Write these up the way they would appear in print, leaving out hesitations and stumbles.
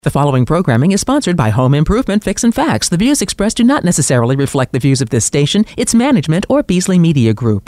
The following programming is sponsored by Home Improvement Fix and Facts. The views expressed do not necessarily reflect the views of this station, its management, or Beasley Media Group.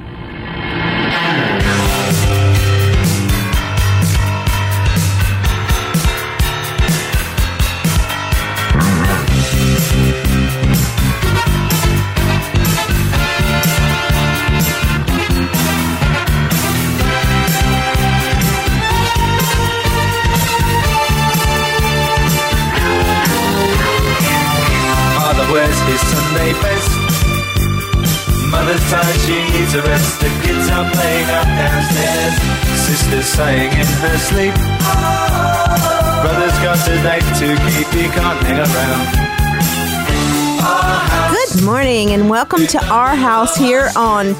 His Sunday best. Mother's tired, she needs a rest. The kids are playing up downstairs. Sister's sighing in her sleep. Brother's got a date to keep, he can't hang around. Good morning and welcome to our house here on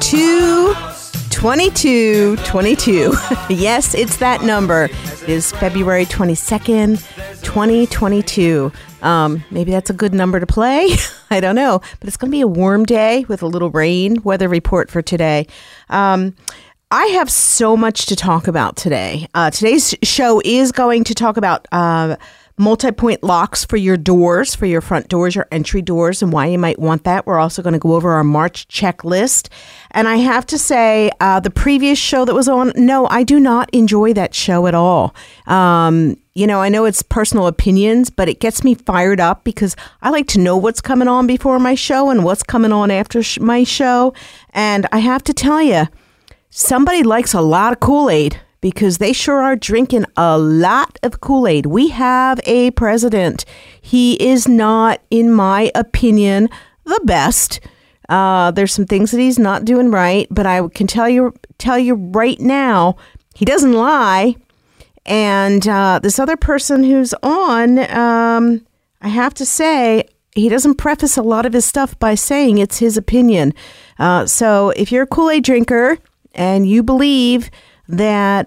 2/22/22. Yes, it's that number. It is February 22nd, 2022. Maybe that's a good number to play. I don't know. But it's going to be a warm day with a little rain. Weather report for today. I have so much to talk about today. Today's show is going to talk about multi-point locks for your doors, for your front doors, your entry doors, and why you might want that. We're also going to go over our March checklist. And I have to say, the previous show that was on, no, I do not enjoy that show at all. You know, I know it's personal opinions, but it gets me fired up because I like to know what's coming on before my show and what's coming on after my show. And I have to tell you, somebody likes a lot of Kool-Aid because they sure are drinking a lot of Kool-Aid. We have a president. He is not, in my opinion, the best. There's some things that he's not doing right, but I can tell you right now, he doesn't lie. And this other person who's on, I have to say, he doesn't preface a lot of his stuff by saying it's his opinion. So if you're a Kool-Aid drinker and you believe that,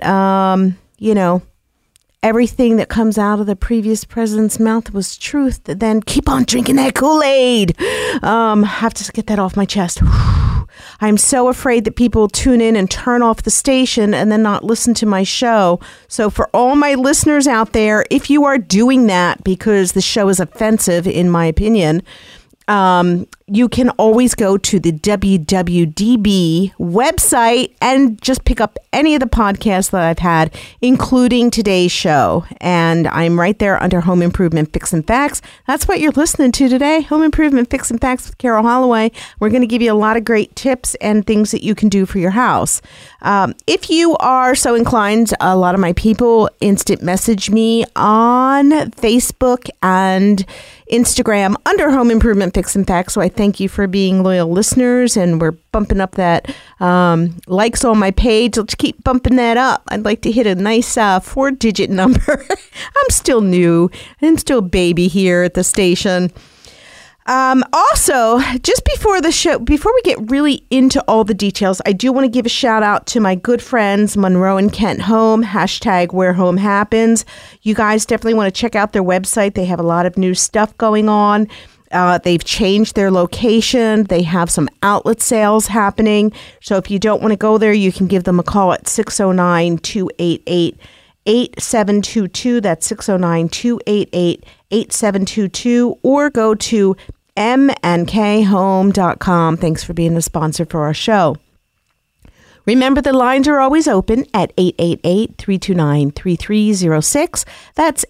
everything that comes out of the previous president's mouth was truth, then keep on drinking that Kool-Aid. Have to get that off my chest. I'm so afraid that people tune in and turn off the station and then not listen to my show. So for all my listeners out there, if you are doing that because the show is offensive, in my opinion, you can always go to the WWDB website and just pick up any of the podcasts that I've had, including today's show. And I'm right there under Home Improvement Fix and Facts. That's what you're listening to today, Home Improvement Fix and Facts with Carol Holloway. We're going to give you a lot of great tips and things that you can do for your house. If you are so inclined, a lot of my people instant message me on Facebook and Instagram under Home Improvement Fix and Facts. So I thank you for being loyal listeners, and we're bumping up that likes on my page. Let's keep bumping that up. I'd like to hit a nice 4-digit number. I'm still new. I'm still baby here at the station. Also, just before the show, before we get really into all the details, I do want to give a shout out to my good friends, Monroe and Kent Home, #WhereHomeHappens. You guys definitely want to check out their website. They have a lot of new stuff going on. They've changed their location. They have some outlet sales happening. So if you don't want to go there, you can give them a call at 609-288-8722. That's 609-288-8722, or go to mndkhome.com. Thanks for being a sponsor for our show. Remember, the lines are always open at 888-329-3306. That's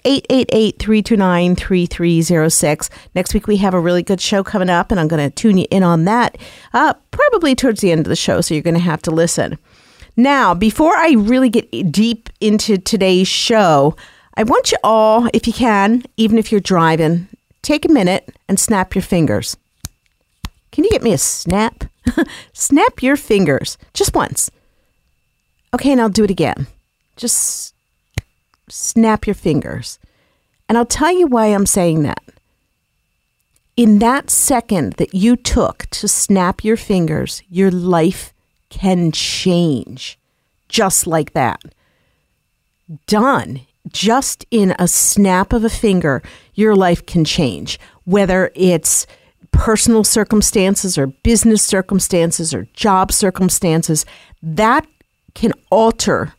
888-329-3306. Next week, we have a really good show coming up, and I'm going to tune you in on that probably towards the end of the show, so you're going to have to listen. Now, before I really get deep into today's show, I want you all, if you can, even if you're driving, take a minute and snap your fingers. Can you get me a snap? Snap your fingers. Just once. Okay, and I'll do it again. Just snap your fingers. And I'll tell you why I'm saying that. In that second that you took to snap your fingers, your life can change. Just like that. Done. Just in a snap of a finger, your life can change. Whether it's personal circumstances or business circumstances or job circumstances, that can alter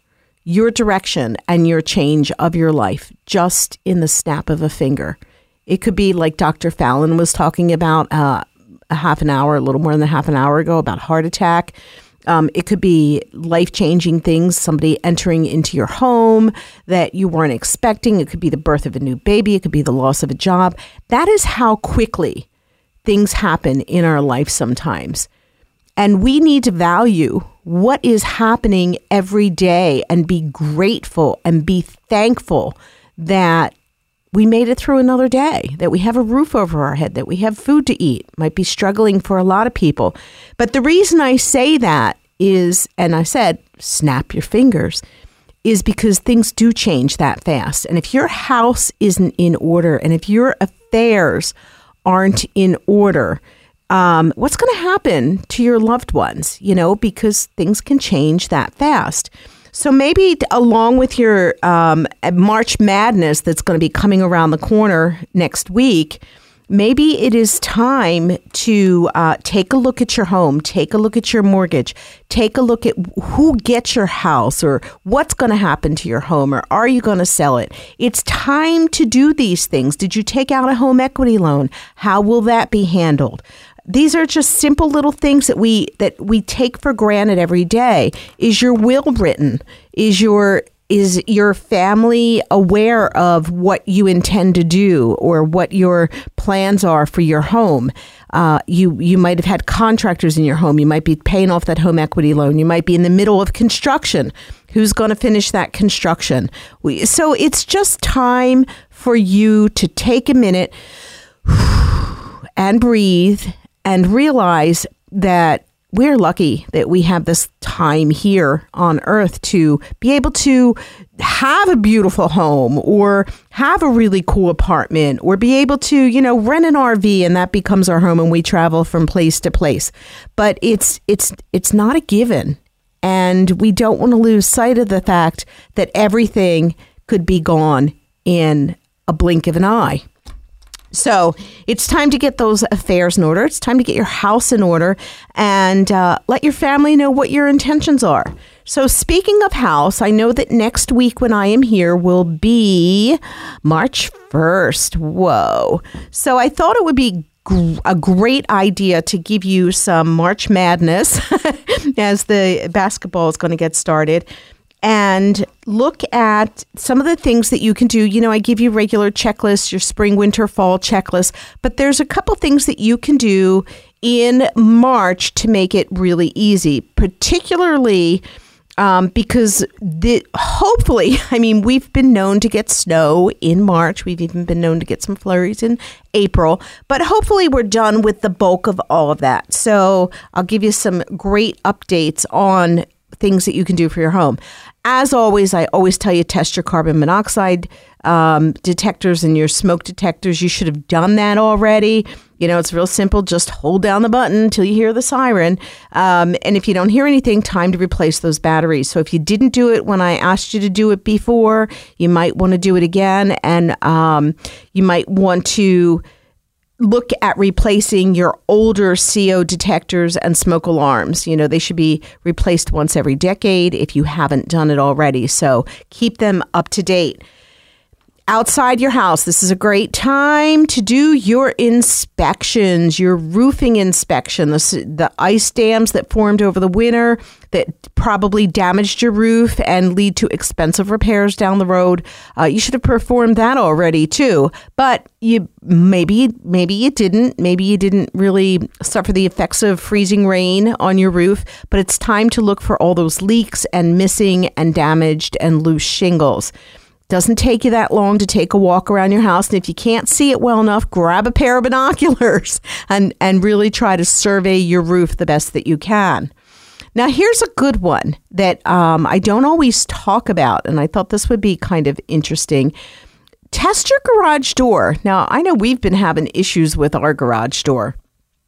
your direction and your change of your life just in the snap of a finger. It could be like Dr. Fallon was talking about a little more than a half an hour ago, about heart attack. It could be life-changing things, somebody entering into your home that you weren't expecting. It could be the birth of a new baby. It could be the loss of a job. That is how quickly things happen in our life sometimes. And we need to value what is happening every day and be grateful and be thankful that we made it through another day, that we have a roof over our head, that we have food to eat. Might be struggling for a lot of people. But the reason I say that is, and I said, snap your fingers, is because things do change that fast. And if your house isn't in order and if your affairs aren't in order, what's going to happen to your loved ones, because things can change that fast. So maybe along with your March Madness that's going to be coming around the corner next week, maybe it is time to take a look at your home, take a look at your mortgage, take a look at who gets your house or what's going to happen to your home, or are you going to sell it? It's time to do these things. Did you take out a home equity loan? How will that be handled? These are just simple little things that we take for granted every day. Is your will written? Is your family aware of what you intend to do or what your plans are for your home? You might have had contractors in your home. You might be paying off that home equity loan. You might be in the middle of construction. Who's going to finish that construction? So it's just time for you to take a minute and breathe and realize that we're lucky that we have this time here on Earth to be able to have a beautiful home or have a really cool apartment or be able to, rent an RV and that becomes our home and we travel from place to place. But it's not a given. And we don't want to lose sight of the fact that everything could be gone in a blink of an eye. So it's time to get those affairs in order. It's time to get your house in order and let your family know what your intentions are. So speaking of house, I know that next week when I am here will be March 1st. Whoa. So I thought it would be a great idea to give you some March Madness as the basketball is going to get started. And look at some of the things that you can do. I give you regular checklists, your spring, winter, fall checklist, but there's a couple things that you can do in March to make it really easy, particularly because hopefully, we've been known to get snow in March. We've even been known to get some flurries in April, but hopefully we're done with the bulk of all of that. So I'll give you some great updates on things that you can do for your home. As always, I always tell you, test your carbon monoxide detectors and your smoke detectors. You should have done that already. It's real simple. Just hold down the button until you hear the siren. And if you don't hear anything, time to replace those batteries. So if you didn't do it when I asked you to do it before, you might want to do it again. And you might want to look at replacing your older CO detectors and smoke alarms. They should be replaced once every decade if you haven't done it already. So keep them up to date. Outside your house, this is a great time to do your inspections, your roofing inspection, the ice dams that formed over the winter that probably damaged your roof and lead to expensive repairs down the road. You should have performed that already too, but maybe you didn't. Maybe you didn't really suffer the effects of freezing rain on your roof, but it's time to look for all those leaks and missing and damaged and loose shingles. Doesn't take you that long to take a walk around your house. And if you can't see it well enough, grab a pair of binoculars and really try to survey your roof the best that you can. Now, here's a good one that I don't always talk about, and I thought this would be kind of interesting. Test your garage door. Now, I know we've been having issues with our garage door.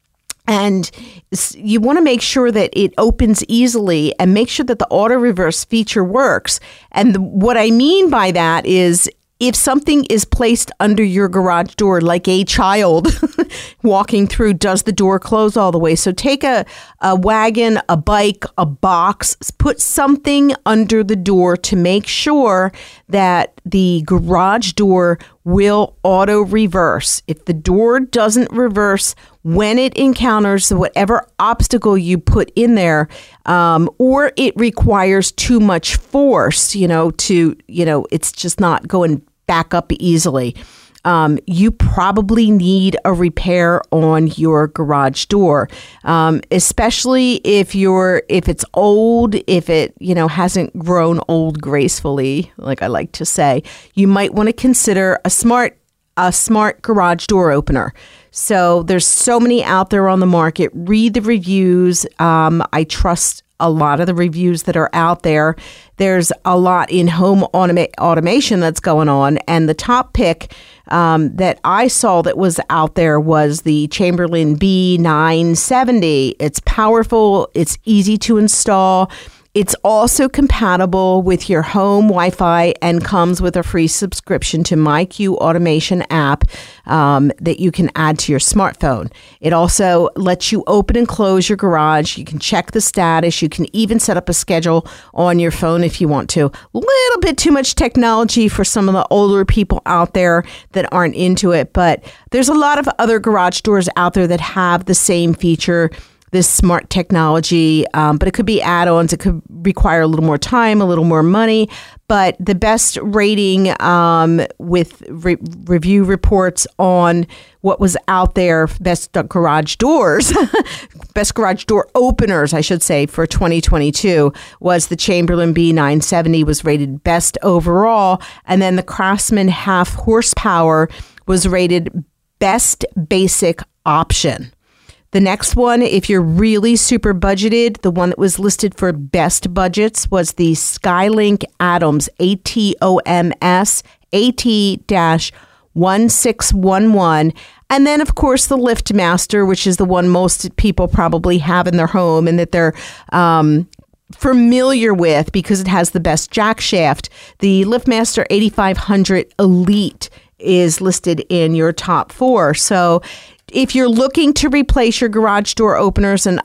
And you want to make sure that it opens easily and make sure that the auto reverse feature works. And what I mean by that is if something is placed under your garage door, like a child walking through, does the door close all the way? So take a wagon, a bike, a box, put something under the door to make sure that the garage door will auto reverse. If the door doesn't reverse when it encounters whatever obstacle you put in there, or it requires too much force, it's just not going back up easily. You probably need a repair on your garage door, especially if it's old, if it hasn't grown old gracefully, like I like to say. You might want to consider a smart garage door opener. So there's so many out there on the market. Read the reviews. I trust a lot of the reviews that are out there. There's a lot in home automation that's going on. And the top pick that I saw that was out there was the Chamberlain B970. It's powerful. It's easy to install. It's also compatible with your home Wi-Fi and comes with a free subscription to MyQ Automation app that you can add to your smartphone. It also lets you open and close your garage. You can check the status. You can even set up a schedule on your phone if you want to. A little bit too much technology for some of the older people out there that aren't into it, but there's a lot of other garage doors out there that have the same feature, this smart technology, but it could be add-ons. It could require a little more time, a little more money. But the best rating with review reports on what was out there, best garage doors, best garage door openers, I should say, for 2022 was the Chamberlain B970 was rated best overall. And then the Craftsman half horsepower was rated best basic option. The next one, if you're really super budgeted, the one that was listed for best budgets was the Skylink Atoms, ATOMS, AT-1611. And then, of course, the LiftMaster, which is the one most people probably have in their home and that they're familiar with because it has the best jack shaft. The LiftMaster 8500 Elite is listed in your top 4. So if you're looking to replace your garage door openers, and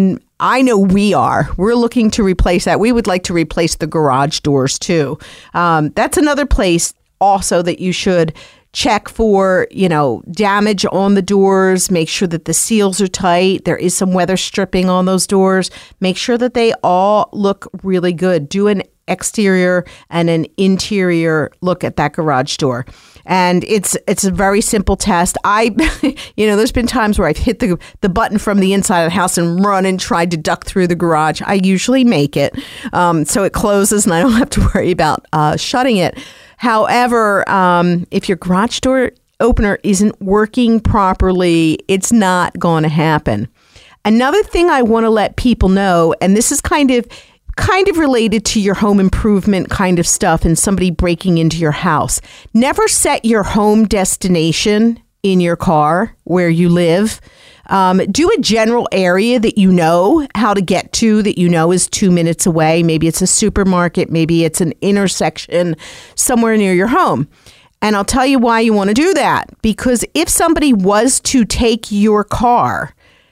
I know we're looking to replace that. We would like to replace the garage doors too. That's another place also that you should check for, damage on the doors. Make sure that the seals are tight. There is some weather stripping on those doors. Make sure that they all look really good. Do an exterior and an interior look at that garage door. And it's a very simple test. There's been times where I've hit the button from the inside of the house and run and tried to duck through the garage. I usually make it. So it closes and I don't have to worry about shutting it. However, if your garage door opener isn't working properly, it's not going to happen. Another thing I want to let people know, and this is kind of related to your home improvement kind of stuff and somebody breaking into your house. Never set your home destination in your car where you live. Do a general area that you know how to get to, that you know is 2 minutes away. Maybe it's a supermarket. Maybe it's an intersection somewhere near your home. And I'll tell you why you want to do that. Because if somebody was to take your car,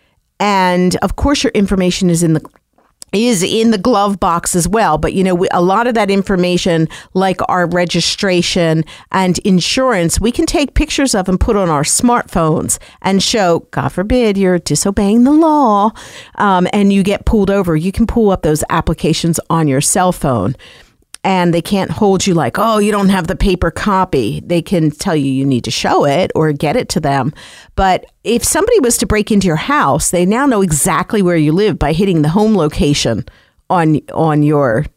and of course your information is in the glove box as well. But, a lot of that information, like our registration and insurance, we can take pictures of and put on our smartphones and show, God forbid, you're disobeying the law and you get pulled over. You can pull up those applications on your cell phone. And they can't hold you like, oh, you don't have the paper copy. They can tell you need to show it or get it to them. But if somebody was to break into your house, they now know exactly where you live by hitting the home location on your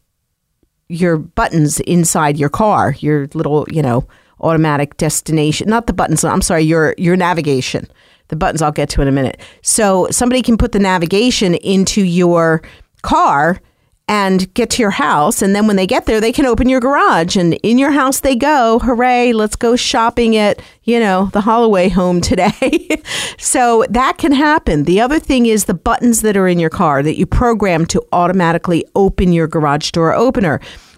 buttons inside your car, your little, automatic destination. Not the buttons, I'm sorry, your navigation. The buttons I'll get to in a minute. So somebody can put the navigation into your car and get to your house. And then when they get there, they can open your garage and in your house they go. Hooray, let's go shopping at, the Holloway home today. So that can happen. The other thing is the buttons that are in your car that you program to automatically open your garage door opener.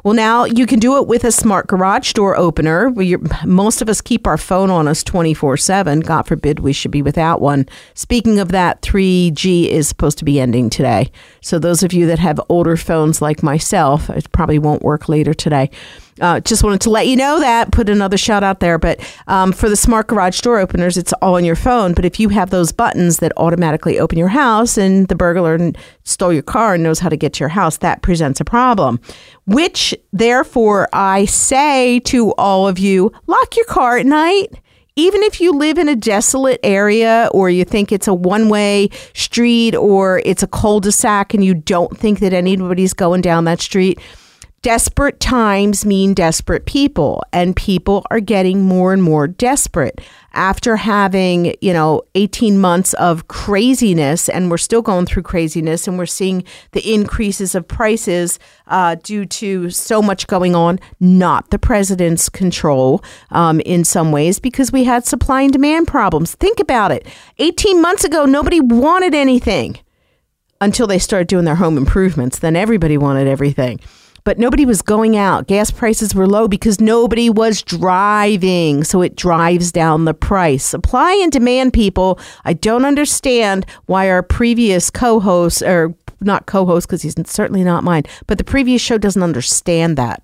Well, now you can do it with a smart garage door opener. Most of us keep our phone on us 24/7. God forbid we should be without one. Speaking of that, 3G is supposed to be ending today. So those of you that have older phones like myself, it probably won't work later today. Just wanted to let you know that, put another shout out there. But for the smart garage door openers, it's all on your phone. But if you have those buttons that automatically open your house and the burglar stole your car and knows how to get to your house, that presents a problem. Which, therefore, I say to all of you, lock your car at night. Even if you live in a desolate area or you think it's a one-way street or it's a cul-de-sac and you don't think that anybody's going down that street, desperate times mean desperate people, and people are getting more and more desperate. After having, 18 months of craziness, and we're still going through craziness, and we're seeing the increases of prices due to so much going on, not the president's control in some ways, because we had supply and demand problems. Think about it. 18 months ago, nobody wanted anything until they started doing their home improvements. Then everybody wanted everything. But nobody was going out. Gas prices were low because nobody was driving. So it drives down the price. Supply and demand, people. I don't understand why our previous co-host, or not co-host because he's certainly not mine, but the previous show doesn't understand that.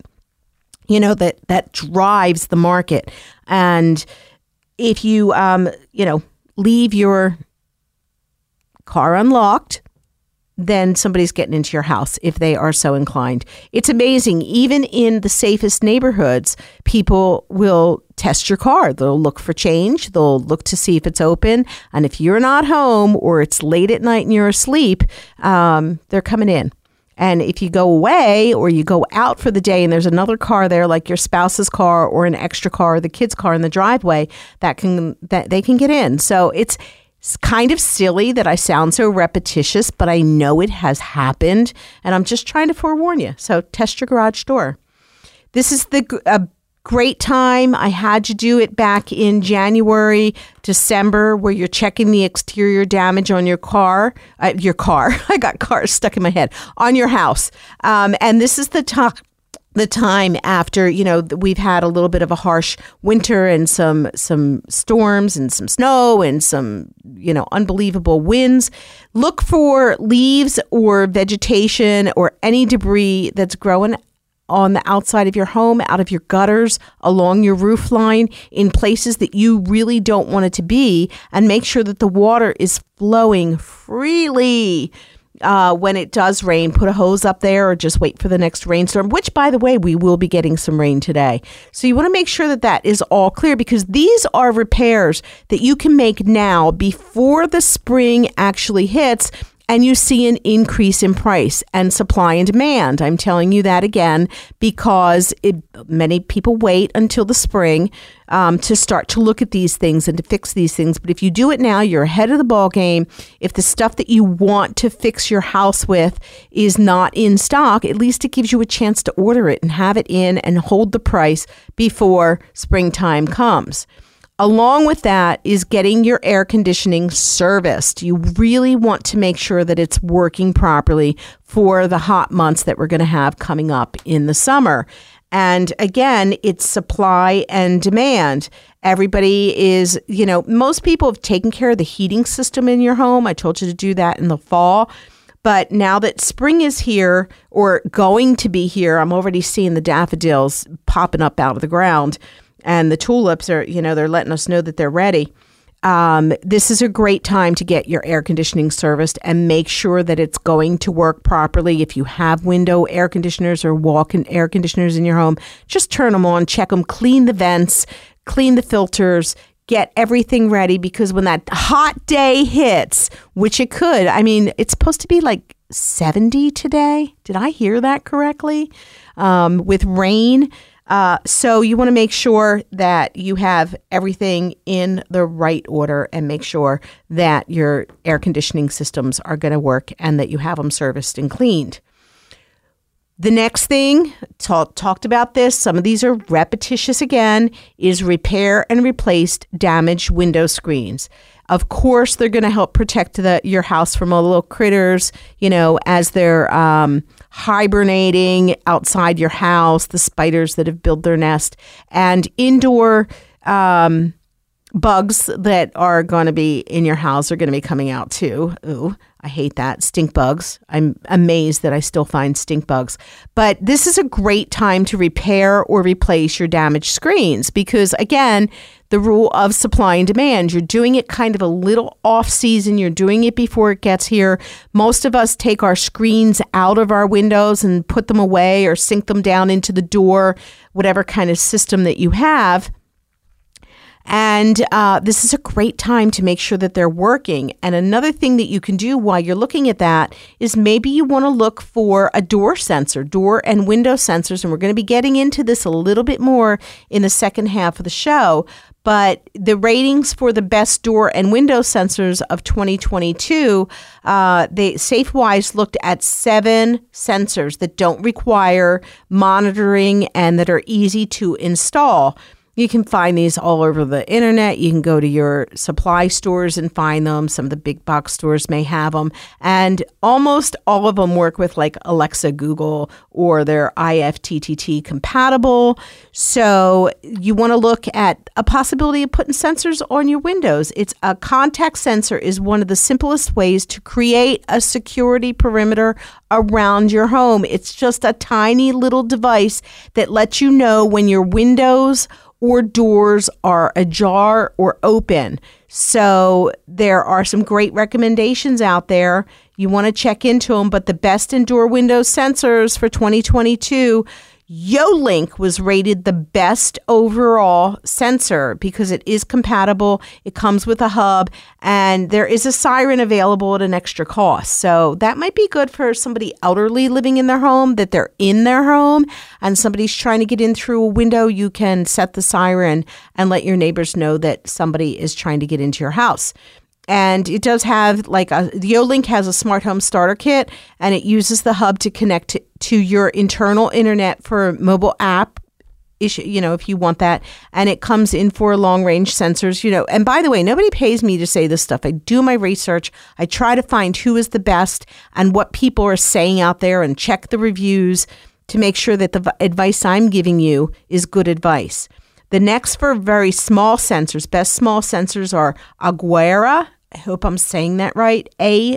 That drives the market. And if you, leave your car unlocked, then somebody's getting into your house if they are so inclined. It's amazing. Even in the safest neighborhoods, people will test your car. They'll look for change. They'll look to see if it's open. And if you're not home or it's late at night and you're asleep, they're coming in. And if you go away or you go out for the day and there's another car there, like your spouse's car or an extra car or the kid's car in the driveway, that they can get in. So it's kind of silly that I sound so repetitious, but I know it has happened, and I'm just trying to forewarn you. So test your garage door. This is a great time. I had you do it back in January, December, where you're checking the exterior damage on your car. I got cars stuck in my head. On your house. And this is the time after, we've had a little bit of a harsh winter and some storms and some snow and some, unbelievable winds. Look for leaves or vegetation or any debris that's growing on the outside of your home, out of your gutters, along your roof line, in places that you really don't want it to be, and make sure that the water is flowing freely. When it does rain, put a hose up there or just wait for the next rainstorm, which, by the way, we will be getting some rain today. So you want to make sure that is all clear, because these are repairs that you can make now before the spring actually hits and you see an increase in price and supply and demand. I'm telling you that again because many people wait until the spring to start to look at these things and to fix these things. But if you do it now, you're ahead of the ball game. If the stuff that you want to fix your house with is not in stock, at least it gives you a chance to order it and have it in and hold the price before springtime comes. Along with that is getting your air conditioning serviced. You really want to make sure that it's working properly for the hot months that we're going to have coming up in the summer. And again, it's supply and demand. Everybody is, most people have taken care of the heating system in your home. I told you to do that in the fall. But now that spring is here or going to be here, I'm already seeing the daffodils popping up out of the ground. And the tulips are, they're letting us know that they're ready. This is a great time to get your air conditioning serviced and make sure that it's going to work properly. If you have window air conditioners or walk-in air conditioners in your home, just turn them on, check them, clean the vents, clean the filters, get everything ready, because when that hot day hits, which it could, it's supposed to be like 70 today. Did I hear that correctly? With rain. So you want to make sure that you have everything in the right order and make sure that your air conditioning systems are going to work and that you have them serviced and cleaned. The next thing, talked about this, some of these are repetitious again, is repair and replace damaged window screens. Of course, they're going to help protect your house from all the little critters, as they're hibernating outside your house, the spiders that have built their nest, and indoor bugs that are going to be in your house are going to be coming out too. Ooh, I hate that. Stink bugs. I'm amazed that I still find stink bugs. But this is a great time to repair or replace your damaged screens because, again, the rule of supply and demand. You're doing it kind of a little off season. You're doing it before it gets here. Most of us take our screens out of our windows and put them away or sink them down into the door, whatever kind of system that you have. And this is a great time to make sure that they're working. And another thing that you can do while you're looking at that is maybe you want to look for a door sensor, door and window sensors. And we're going to be getting into this a little bit more in the second half of the show. But the ratings for the best door and window sensors of 2022, SafeWise looked at 7 sensors that don't require monitoring and that are easy to install. You can find these all over the internet. You can go to your supply stores and find them. Some of the big box stores may have them. And almost all of them work with like Alexa, Google, or they're IFTTT compatible. So you want to look at a possibility of putting sensors on your windows. It's a contact sensor is one of the simplest ways to create a security perimeter around your home. It's just a tiny little device that lets you know when your windows or doors are ajar or open. So there are some great recommendations out there. You want to check into them, but the best indoor window sensors for 2022, Yolink was rated the best overall sensor because it is compatible. It comes with a hub, and there is a siren available at an extra cost. So that might be good for somebody elderly living in their home, that they're in their home, and somebody's trying to get in through a window. You can set the siren and let your neighbors know that somebody is trying to get into your house. And it does have the Yolink has a smart home starter kit, and it uses the hub to connect to your internal internet for mobile app issue, if you want that. And it comes in for long range sensors, And by the way, nobody pays me to say this stuff. I do my research. I try to find who is the best and what people are saying out there and check the reviews to make sure that the advice I'm giving you is good advice. The next for very small sensors, best small sensors are Aguara. I hope I'm saying that right.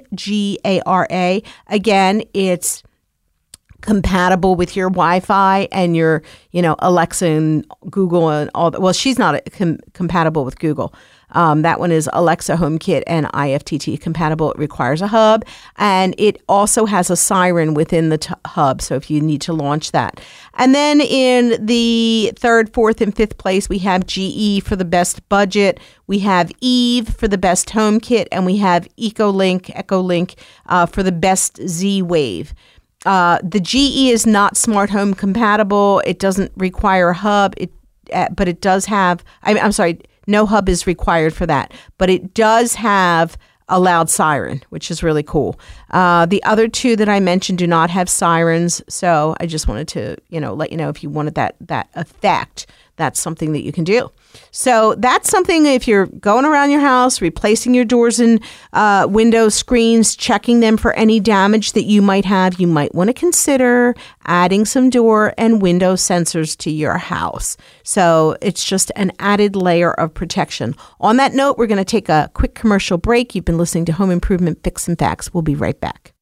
Agara. Again, it's compatible with your Wi-Fi and your, Alexa and Google and all that. Well, she's not compatible with Google. That one is Alexa HomeKit and IFTTT compatible. It requires a hub, and it also has a siren within the hub, so if you need to launch that. And then in the 3rd, 4th, and 5th place, we have GE for the best budget. We have Eve for the best HomeKit, and we have Echolink for the best Z-Wave. The GE is not smart home compatible. It doesn't require a hub, but it does have, I'm sorry, no hub is required for that, but it does have a loud siren, which is really cool. The other 2 that I mentioned do not have sirens, so I just wanted to, let you know if you wanted that effect, that's something that you can do. So that's something if you're going around your house, replacing your doors and window screens, checking them for any damage that you might have, you might want to consider adding some door and window sensors to your house. So it's just an added layer of protection. On that note, we're going to take a quick commercial break. You've been listening to Home Improvement Fix and Facts. We'll be right back.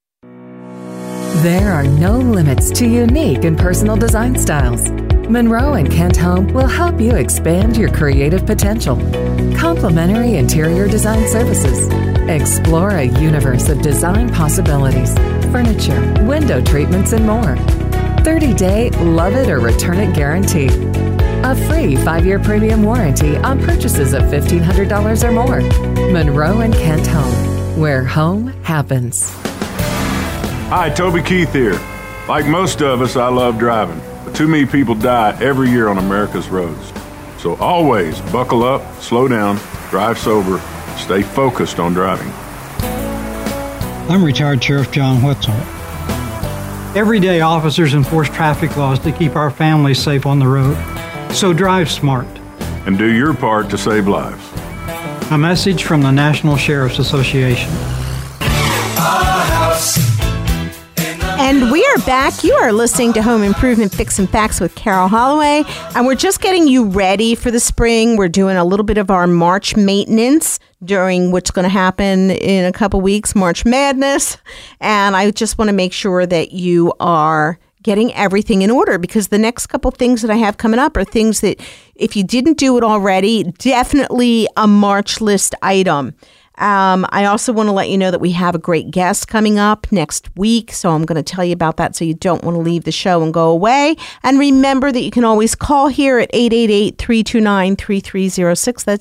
There are no limits to unique and personal design styles. Monroe and Kent Home will help you expand your creative potential. Complimentary interior design services. Explore a universe of design possibilities. Furniture, window treatments, and more. 30-day love it or return it guarantee. A free 5-year premium warranty on purchases of $1,500 or more. Monroe and Kent Home, where home happens. Hi, Toby Keith here. Like most of us, I love driving. But too many people die every year on America's roads. So always buckle up, slow down, drive sober, stay focused on driving. I'm retired Sheriff John Wetzel. Every day, officers enforce traffic laws to keep our families safe on the road. So drive smart. And do your part to save lives. A message from the National Sheriff's Association. And we are back. You are listening to Home Improvement Fix and Facts with Carol Holloway. And we're just getting you ready for the spring. We're doing a little bit of our March maintenance during what's going to happen in a couple weeks, March Madness. And I just want to make sure that you are getting everything in order, because the next couple things that I have coming up are things that if you didn't do it already, definitely a March list item. I also want to let you know that we have a great guest coming up next week, so I'm going to tell you about that so you don't want to leave the show and go away. And remember that you can always call here at 888-329-3306. That's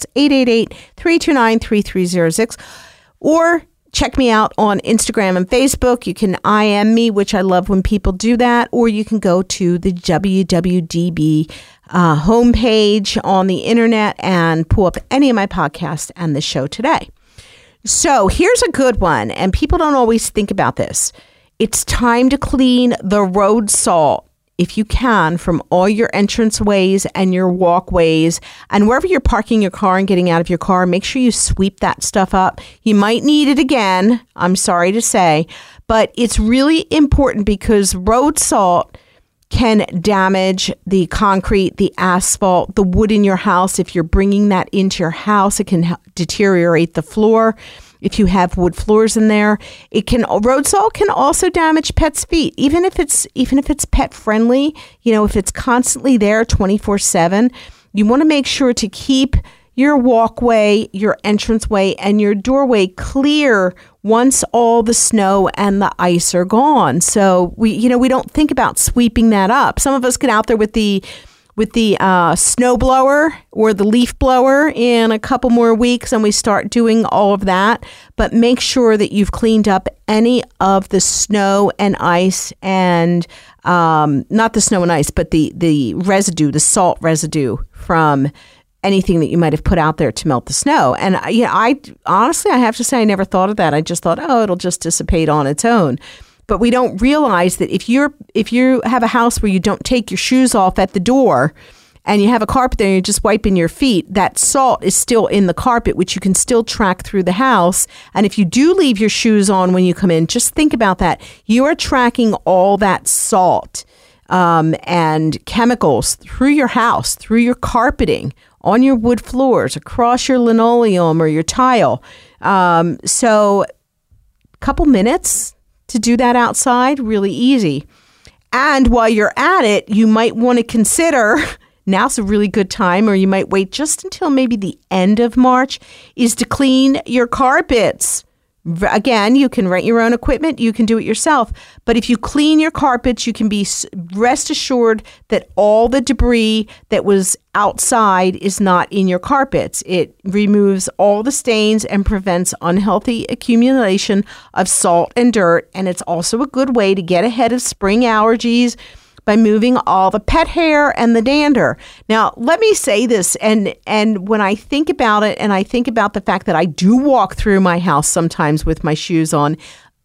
888-329-3306. Or check me out on Instagram and Facebook. You can IM me, which I love when people do that, or you can go to the WWDB homepage on the internet and pull up any of my podcasts and the show today. So here's a good one, and people don't always think about this. It's time to clean the road salt, if you can, from all your entranceways and your walkways, and wherever you're parking your car and getting out of your car, make sure you sweep that stuff up. You might need it again, I'm sorry to say, but it's really important because road salt can damage the concrete, the asphalt, the wood in your house. If you're bringing that into your house, it can deteriorate the floor. If you have wood floors in there, road salt can also damage pets' feet, even if it's pet friendly. You know, if it's constantly there 24/7, you want to make sure to keep your walkway, your entranceway, and your doorway clear once all the snow and the ice are gone. So we don't think about sweeping that up. Some of us get out there with the snow blower or the leaf blower in a couple more weeks, and we start doing all of that. But make sure that you've cleaned up any of the snow and ice, and not the snow and ice, but the residue, the salt residue from anything that you might have put out there to melt the snow. And I honestly, I have to say, I never thought of that. I just thought, it'll just dissipate on its own. But we don't realize that if you have a house where you don't take your shoes off at the door and you have a carpet there and you're just wiping your feet, that salt is still in the carpet, which you can still track through the house. And if you do leave your shoes on when you come in, just think about that. You are tracking all that salt and chemicals through your house, through your carpeting, on your wood floors, across your linoleum or your tile. So a couple minutes to do that outside, really easy. And while you're at it, you might want to consider, now's a really good time, or you might wait just until maybe the end of March, is to clean your carpets. Again, you can rent your own equipment, you can do it yourself. But if you clean your carpets, you can be rest assured that all the debris that was outside is not in your carpets. It removes all the stains and prevents unhealthy accumulation of salt and dirt. And it's also a good way to get ahead of spring allergies by moving all the pet hair and the dander. Now, let me say this, and when I think about it, and I think about the fact that I do walk through my house sometimes with my shoes on,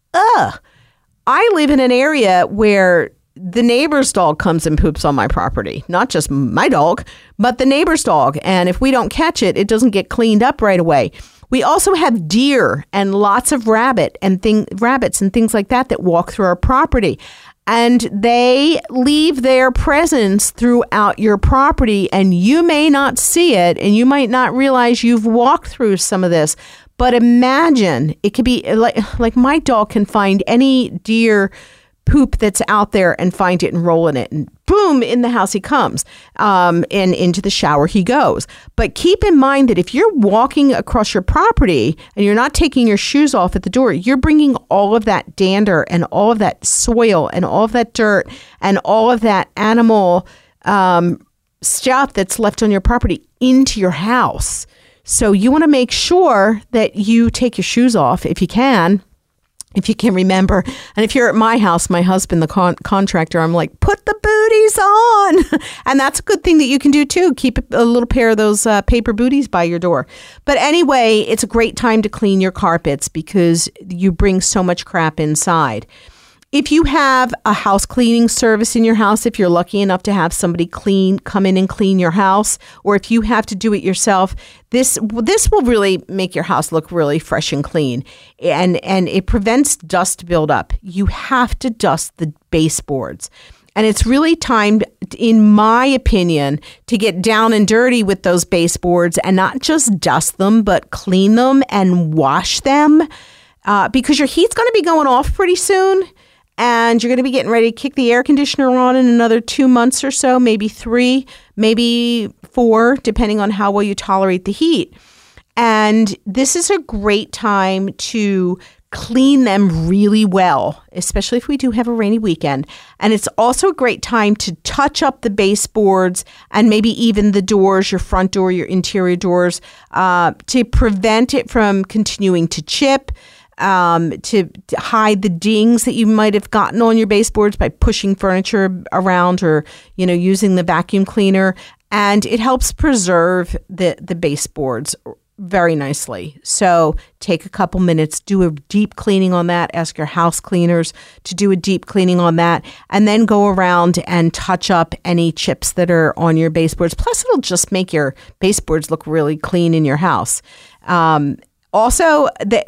I live in an area where the neighbor's dog comes and poops on my property. Not just my dog, but the neighbor's dog. And if we don't catch it, it doesn't get cleaned up right away. We also have deer and lots of rabbits and things like that walk through our property. And they leave their presence throughout your property, and you may not see it, and you might not realize you've walked through some of this. But imagine, it could be like my dog can find any deer poop that's out there and find it and roll in it, and boom, in the house he comes, and into the shower he goes. But keep in mind that if you're walking across your property and you're not taking your shoes off at the door, you're bringing all of that dander and all of that soil and all of that dirt and all of that animal stuff that's left on your property into your house. So you want to make sure that you take your shoes off if you can remember. And if you're at my house, my husband, the contractor, I'm like, put the booties on. And that's a good thing that you can do too. Keep a little pair of those paper booties by your door. But anyway, it's a great time to clean your carpets because you bring so much crap inside. If you have a house cleaning service in your house, if you're lucky enough to have somebody come in and clean your house, or if you have to do it yourself, this will really make your house look really fresh and clean. And it prevents dust buildup. You have to dust the baseboards. And it's really time, in my opinion, to get down and dirty with those baseboards and not just dust them, but clean them and wash them because your heat's going to be going off pretty soon. And you're going to be getting ready to kick the air conditioner on in another 2 months or so, maybe 3, maybe 4, depending on how well you tolerate the heat. And this is a great time to clean them really well, especially if we do have a rainy weekend. And it's also a great time to touch up the baseboards and maybe even the doors, your front door, your interior doors, to prevent it from continuing to chip. To hide the dings that you might have gotten on your baseboards by pushing furniture around or, using the vacuum cleaner. And it helps preserve the baseboards very nicely. So take a couple minutes, do a deep cleaning on that. Ask your house cleaners to do a deep cleaning on that, and then go around and touch up any chips that are on your baseboards. Plus, it'll just make your baseboards look really clean in your house. Also,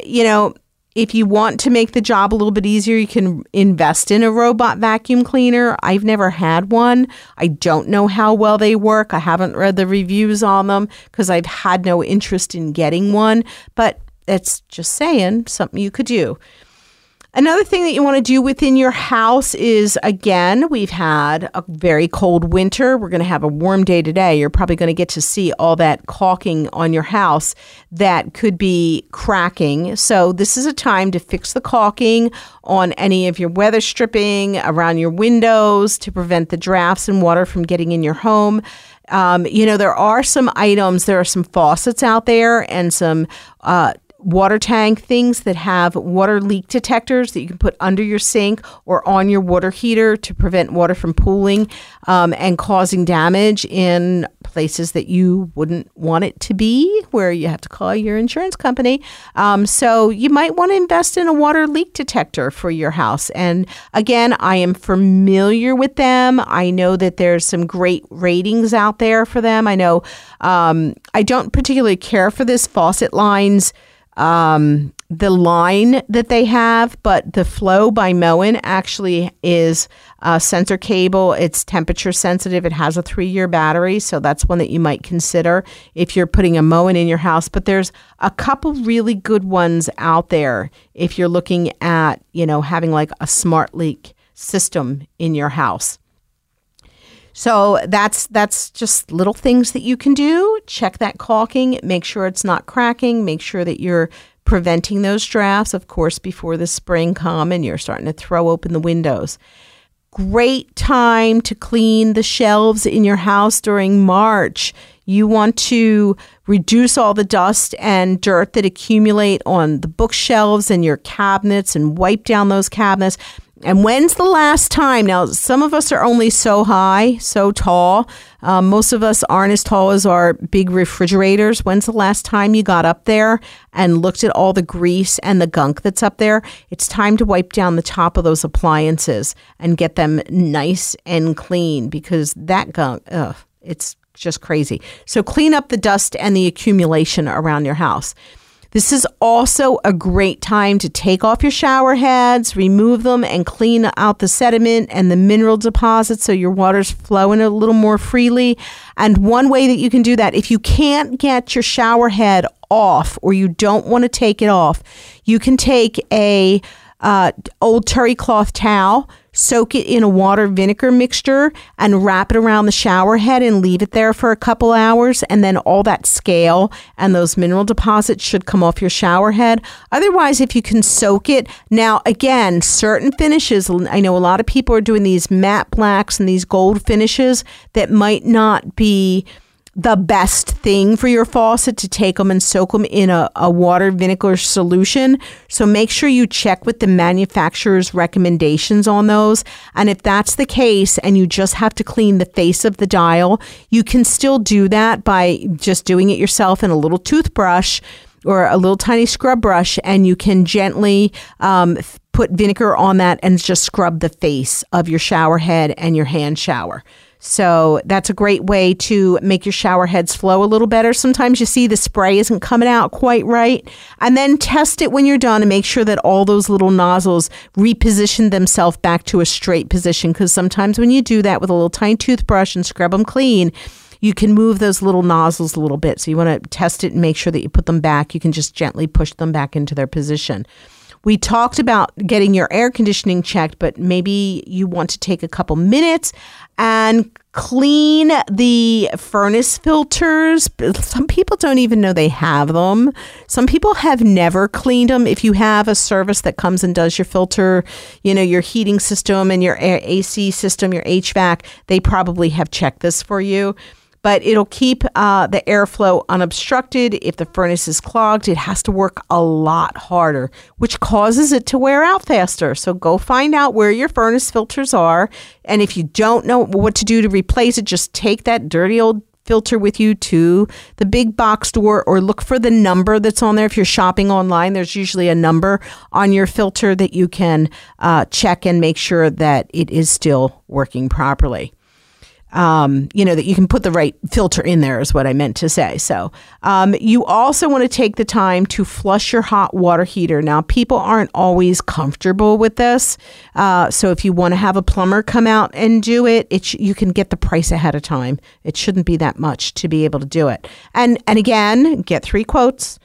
if you want to make the job a little bit easier, you can invest in a robot vacuum cleaner. I've never had one. I don't know how well they work. I haven't read the reviews on them because I've had no interest in getting one. But it's just saying, something you could do. Another thing that you want to do within your house is, again, we've had a very cold winter. We're going to have a warm day today. You're probably going to get to see all that caulking on your house that could be cracking. So this is a time to fix the caulking on any of your weather stripping around your windows to prevent the drafts and water from getting in your home. There are some items, there are some faucets out there and some water tank things that have water leak detectors that you can put under your sink or on your water heater to prevent water from pooling and causing damage in places that you wouldn't want it to be, where you have to call your insurance company. So you might want to invest in a water leak detector for your house. And again, I am familiar with them. I know that there's some great ratings out there for them. I know I don't particularly care for this Faucet Line's the line that they have, but the Flow by Moen actually is a sensor cable. It's temperature sensitive. It has a 3-year battery, so that's one that you might consider if you're putting a Moen in your house. But there's a couple really good ones out there if you're looking at, having like a smart leak system in your house. So that's just little things that you can do. Check that caulking, make sure it's not cracking, make sure that you're preventing those drafts, of course, before the spring come and you're starting to throw open the windows. Great time to clean the shelves in your house during March. You want to reduce all the dust and dirt that accumulate on the bookshelves and your cabinets and wipe down those cabinets. And when's the last time? Now, some of us are only so high, so tall. Most of us aren't as tall as our big refrigerators. When's the last time you got up there and looked at all the grease and the gunk that's up there? It's time to wipe down the top of those appliances and get them nice and clean, because that gunk, it's just crazy. So clean up the dust and the accumulation around your house. This is also a great time to take off your shower heads, remove them, and clean out the sediment and the mineral deposits so your water's flowing a little more freely. And one way that you can do that, if you can't get your shower head off or you don't want to take it off, you can take a old terry cloth towel, soak it in a water vinegar mixture, and wrap it around the shower head and leave it there for a couple hours. And then all that scale and those mineral deposits should come off your shower head. Otherwise, if you can soak it. Now, again, certain finishes, I know a lot of people are doing these matte blacks and these gold finishes that might not be the best thing for your faucet to take them and soak them in a water vinegar solution. So make sure you check with the manufacturer's recommendations on those. And if that's the case and you just have to clean the face of the dial, you can still do that by just doing it yourself in a little toothbrush or a little tiny scrub brush, and you can gently put vinegar on that and just scrub the face of your shower head and your hand shower. So that's a great way to make your shower heads flow a little better. Sometimes you see the spray isn't coming out quite right. And then test it when you're done and make sure that all those little nozzles reposition themselves back to a straight position. Because sometimes when you do that with a little tiny toothbrush and scrub them clean, you can move those little nozzles a little bit. So you want to test it and make sure that you put them back. You can just gently push them back into their position. We talked about getting your air conditioning checked, but maybe you want to take a couple minutes and clean the furnace filters. Some people don't even know they have them. Some people have never cleaned them. If you have a service that comes and does your filter, your heating system and your AC system, your HVAC, they probably have checked this for you. But it'll keep the airflow unobstructed. If the furnace is clogged, it has to work a lot harder, which causes it to wear out faster. So go find out where your furnace filters are. And if you don't know what to do to replace it, just take that dirty old filter with you to the big box store or look for the number that's on there. If you're shopping online, there's usually a number on your filter that you can check and make sure that it is still working properly. That you can put the right filter in there is what I meant to say. So you also want to take the time to flush your hot water heater. Now, people aren't always comfortable with this. So if you want to have a plumber come out and do it, you can get the price ahead of time. It shouldn't be that much to be able to do it. And again, get 3 quotes.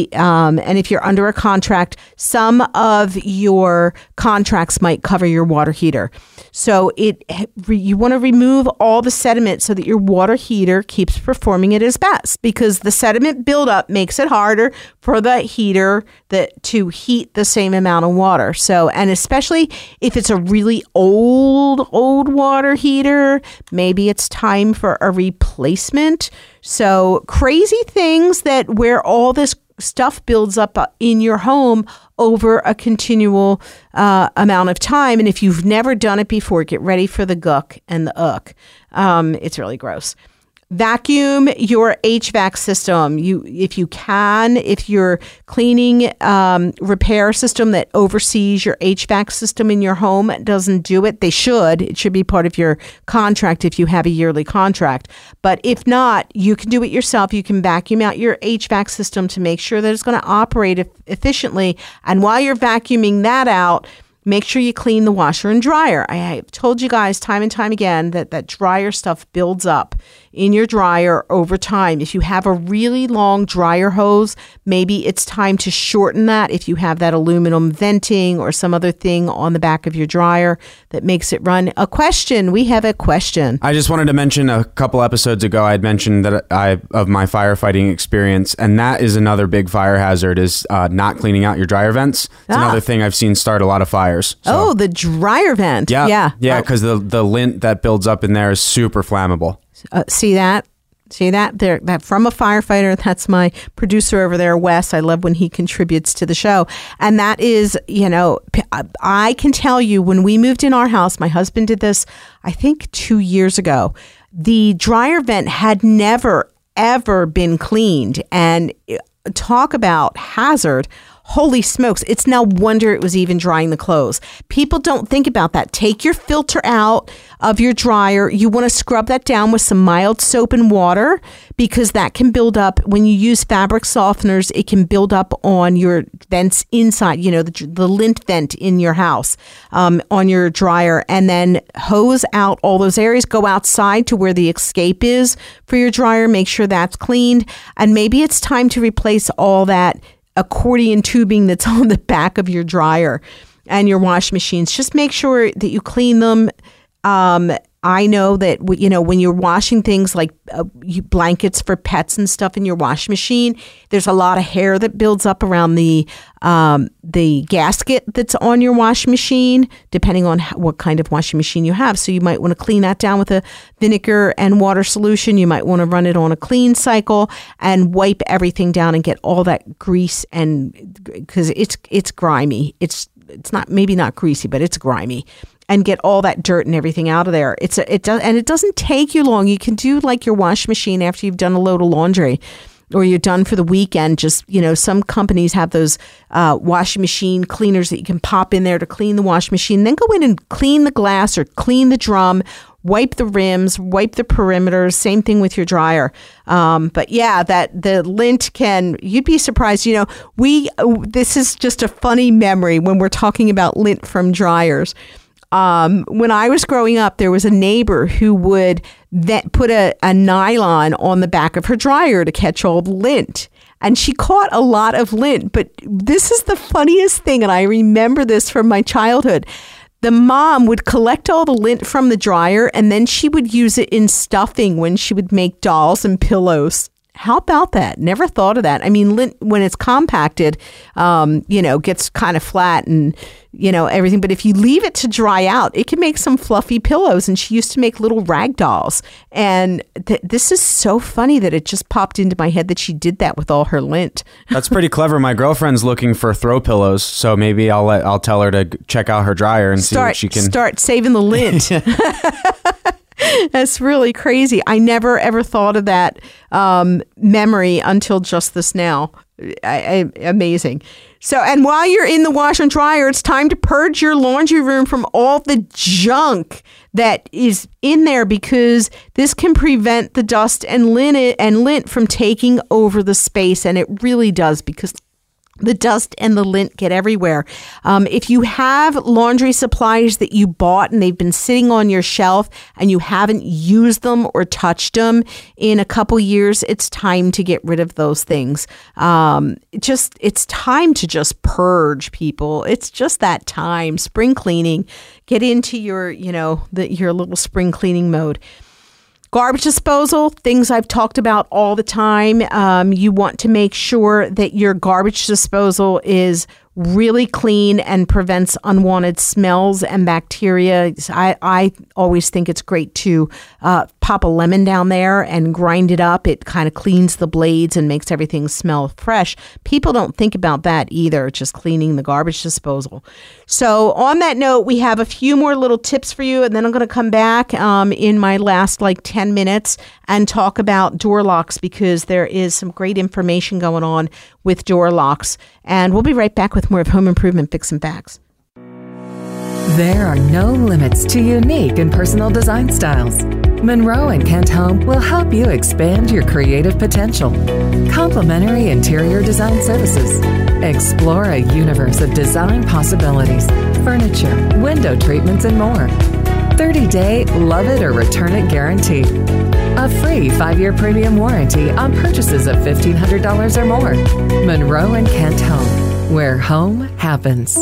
And if you're under a contract, some of your contracts might cover your water heater. So you want to remove all the sediment so that your water heater keeps performing at its best, because the sediment buildup makes it harder for the heater to heat the same amount of water. So, and especially if it's a really old water heater, maybe it's time for a replacement. So crazy things where all this stuff builds up in your home over a continual amount of time. And if you've never done it before, get ready for the guck and the uck. It's really gross. Vacuum your HVAC system. If you're cleaning repair system that oversees your HVAC system in your home doesn't do it, they should. It should be part of your contract if you have a yearly contract. But if not, you can do it yourself. You can vacuum out your HVAC system to make sure that it's going to operate efficiently. And while you're vacuuming that out, make sure you clean the washer and dryer. I have told you guys time and time again that dryer stuff builds up in your dryer over time. If you have a really long dryer hose, maybe it's time to shorten that if you have that aluminum venting or some other thing on the back of your dryer that makes it run. We have a question. I just wanted to mention a couple episodes ago, I had mentioned that of my firefighting experience, and that is another big fire hazard is not cleaning out your dryer vents. It's another thing I've seen start a lot of fires. So. Oh, the dryer vent. Yeah, because the lint that builds up in there is super flammable. See that? That from a firefighter. That's my producer over there, Wes. I love when he contributes to the show. And that is, I can tell you when we moved in our house, my husband did this, I think 2 years ago. The dryer vent had never, ever been cleaned. And talk about hazard. Holy smokes, it's no wonder it was even drying the clothes. People don't think about that. Take your filter out of your dryer. You want to scrub that down with some mild soap and water, because that can build up. When you use fabric softeners, it can build up on your vents inside, the lint vent in your house, on your dryer, and then hose out all those areas. Go outside to where the escape is for your dryer. Make sure that's cleaned. And maybe it's time to replace all that accordion tubing that's on the back of your dryer and your wash machines. Just make sure that you clean them. I know that, when you're washing things like blankets for pets and stuff in your wash machine, there's a lot of hair that builds up around the gasket that's on your wash machine, depending on what kind of washing machine you have. So you might want to clean that down with a vinegar and water solution. You might want to run it on a clean cycle and wipe everything down and get all that grease, and because it's grimy. It's not, maybe not greasy, but it's grimy. And get all that dirt and everything out of there. It doesn't take you long. You can do like your wash machine after you've done a load of laundry. or you're done for the weekend, just, some companies have those washing machine cleaners that you can pop in there to clean the washing machine, then go in and clean the glass or clean the drum, wipe the rims, wipe the perimeters, same thing with your dryer. But yeah, that the lint you'd be surprised, this is just a funny memory when we're talking about lint from dryers. When I was growing up, there was a neighbor who would put a nylon on the back of her dryer to catch all the lint. And she caught a lot of lint. But this is the funniest thing, and I remember this from my childhood. The mom would collect all the lint from the dryer, and then she would use it in stuffing when she would make dolls and pillows. How about that? Never thought of that. I mean, lint, when it's compacted, gets kind of flat and, everything. But if you leave it to dry out, it can make some fluffy pillows. And she used to make little rag dolls. And this is so funny that it just popped into my head that she did that with all her lint. That's pretty clever. My girlfriend's looking for throw pillows, so maybe I'll tell her to check out her dryer and see what she can start saving the lint. That's really crazy. I never ever thought of that memory until just this now. Amazing. So, and while you're in the washer and dryer, it's time to purge your laundry room from all the junk that is in there, because this can prevent the dust and lint from taking over the space. And it really does, because the dust and the lint get everywhere. If you have laundry supplies that you bought and they've been sitting on your shelf and you haven't used them or touched them in a couple years, it's time to get rid of those things. It's time to just purge, people. It's just that time. Spring cleaning. Get into your, your little spring cleaning mode. Garbage disposal, things I've talked about all the time. You want to make sure that your garbage disposal is really clean and prevents unwanted smells and bacteria. I always think it's great to pop a lemon down there and grind it up. It kind of cleans the blades and makes everything smell fresh. People don't think about that either, just cleaning the garbage disposal. So on that note, we have a few more little tips for you, and then I'm going to come back in my last 10 minutes and talk about door locks, because there is some great information going on with door locks. And we'll be right back with more of Home Improvement Fix and Facts. There are no limits to unique and personal design styles. Monroe and Kent Home will help you expand your creative potential. Complimentary interior design services. Explore a universe of design possibilities, furniture, window treatments, and more. 30-day love it or return it guarantee. A free 5-year premium warranty on purchases of $1,500 or more. Monroe and Kent Home, where home happens.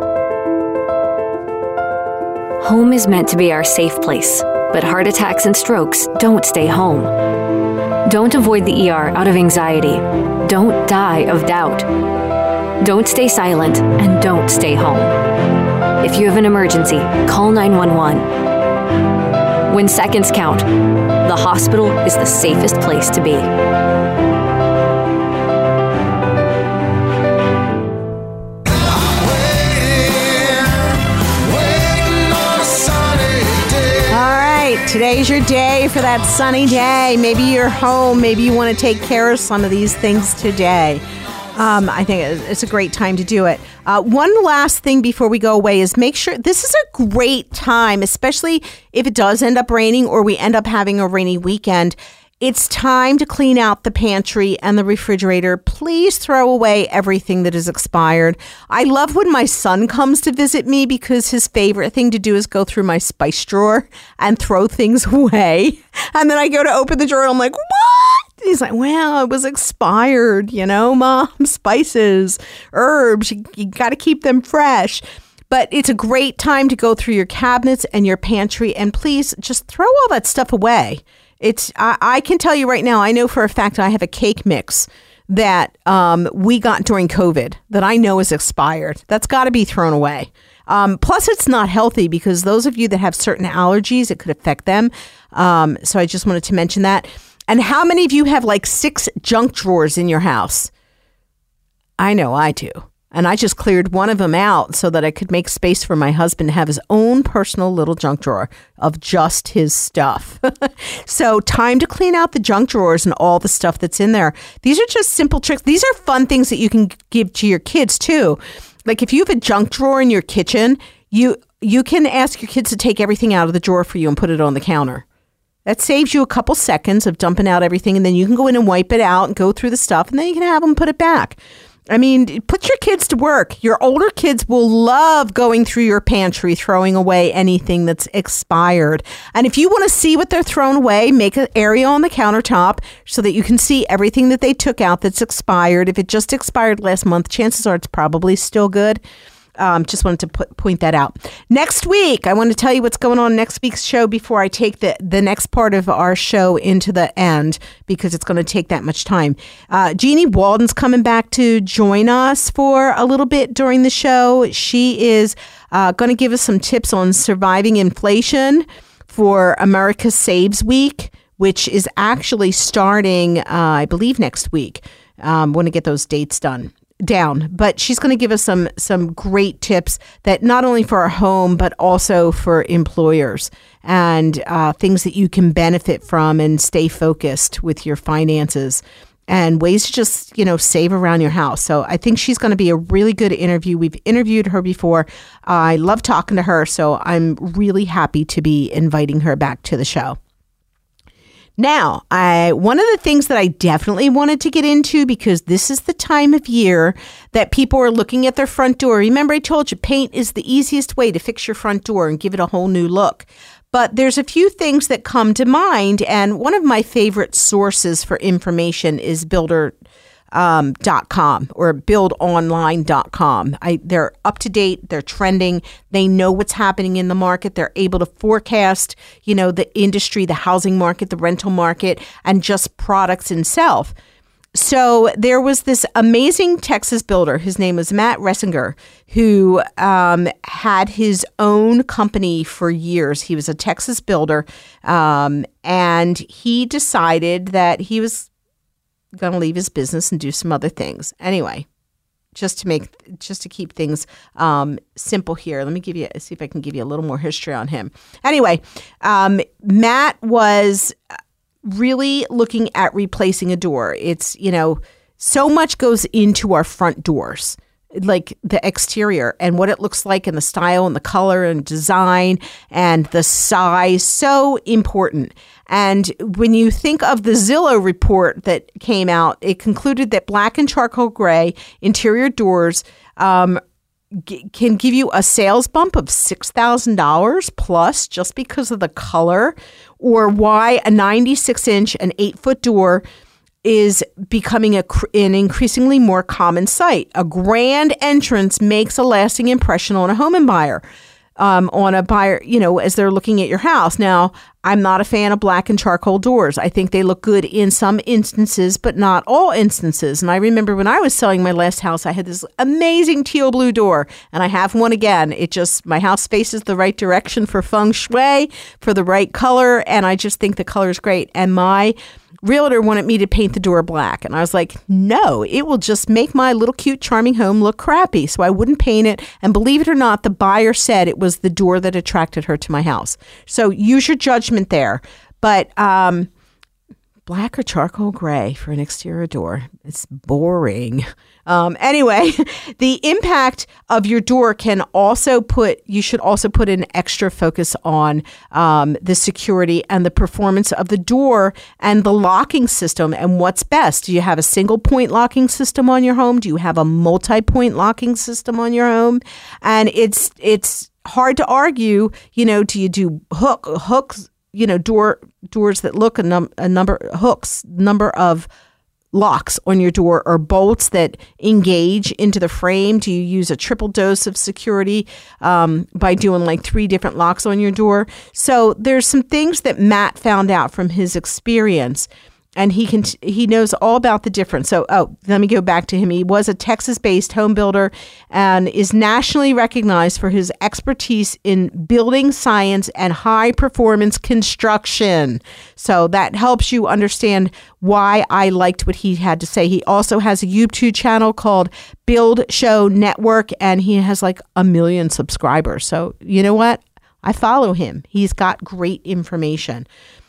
Home is meant to be our safe place, but heart attacks and strokes don't stay home. Don't avoid the ER out of anxiety. Don't die of doubt. Don't stay silent, and don't stay home. If you have an emergency, call 911. When seconds count, the hospital is the safest place to be. Today's your day for that sunny day. Maybe you're home. Maybe you want to take care of some of these things today. I think it's a great time to do it. One last thing before we go away is make sure this is a great time, especially if it does end up raining or we end up having a rainy weekend. It's time to clean out the pantry and the refrigerator. Please throw away everything that is expired. I love when my son comes to visit me, because his favorite thing to do is go through my spice drawer and throw things away. And then I go to open the drawer and I'm like, what? And he's like, well, it was expired, Mom, spices, herbs, you got to keep them fresh. But it's a great time to go through your cabinets and your pantry, and please just throw all that stuff away. I can tell you right now, I know for a fact I have a cake mix that we got during COVID that I know is expired. That's got to be thrown away. Plus, it's not healthy, because those of you that have certain allergies, it could affect them. So I just wanted to mention that. And how many of you have 6 junk drawers in your house? I know I do. And I just cleared one of them out so that I could make space for my husband to have his own personal little junk drawer of just his stuff. So time to clean out the junk drawers and all the stuff that's in there. These are just simple tricks. These are fun things that you can give to your kids too. Like if you have a junk drawer in your kitchen, you can ask your kids to take everything out of the drawer for you and put it on the counter. That saves you a couple seconds of dumping out everything, and then you can go in and wipe it out and go through the stuff, and then you can have them put it back. I mean, put your kids to work. Your older kids will love going through your pantry, throwing away anything that's expired. And if you want to see what they're throwing away, make an area on the countertop so that you can see everything that they took out that's expired. If it just expired last month, chances are it's probably still good. Just wanted to point that out. Next week, I want to tell you what's going on next week's show before I take the next part of our show into the end, because it's going to take that much time. Jeannie Walden's coming back to join us for a little bit during the show. She is going to give us some tips on surviving inflation for America Saves Week, which is actually starting, I believe, next week. Want to get those dates down, but she's going to give us some great tips that not only for our home, but also for employers, and things that you can benefit from and stay focused with your finances, and ways to just, save around your house. So I think she's going to be a really good interview. We've interviewed her before. I love talking to her, so I'm really happy to be inviting her back to the show. Now, one of the things that I definitely wanted to get into, because this is the time of year that people are looking at their front door. Remember, I told you paint is the easiest way to fix your front door and give it a whole new look. But there's a few things that come to mind, and one of my favorite sources for information is Builder.com or buildonline.com. They're up to date. They're trending. They know what's happening in the market. They're able to forecast, the industry, the housing market, the rental market, and just products itself. So there was this amazing Texas builder. His name was Matt Ressinger, who had his own company for years. He was a Texas builder, and he decided that he was going to leave his business and do some other things. Anyway, just to keep things simple here, let me see if I can give you a little more history on him. Anyway, Matt was really looking at replacing a door. It's, so much goes into our front doors, like the exterior and what it looks like and the style and the color and design and the size. So important. And when you think of the Zillow report that came out, it concluded that black and charcoal gray interior doors can give you a sales bump of $6,000 plus just because of the color, or why a 96-inch and 8-foot door is becoming an increasingly more common sight. A grand entrance makes a lasting impression on a home buyer. As they're looking at your house. Now, I'm not a fan of black and charcoal doors. I think they look good in some instances, but not all instances. And I remember when I was selling my last house, I had this amazing teal blue door, and I have one again. My house faces the right direction for feng shui, for the right color, and I just think the color is great. And my realtor wanted me to paint the door black. And I was like, no, it will just make my little cute, charming home look crappy. So I wouldn't paint it. And believe it or not, the buyer said it was the door that attracted her to my house. So use your judgment there. But black or charcoal gray for an exterior door, it's boring. Anyway, the impact of your door you should also put an extra focus on the security and the performance of the door and the locking system and what's best. Do you have a single point locking system on your home? Do you have a multi-point locking system on your home? And it's hard to argue, do you do hooks, doors that look number of locks on your door, or bolts that engage into the frame? Do you use a triple dose of security by doing like 3 different locks on your door? So there's some things that Matt found out from his experience. And he knows all about the difference. So, let me go back to him. He was a Texas-based home builder and is nationally recognized for his expertise in building science and high-performance construction. So that helps you understand why I liked what he had to say. He also has a YouTube channel called Build Show Network, and he has like 1 million subscribers. So, you know what? I follow him. He's got great information.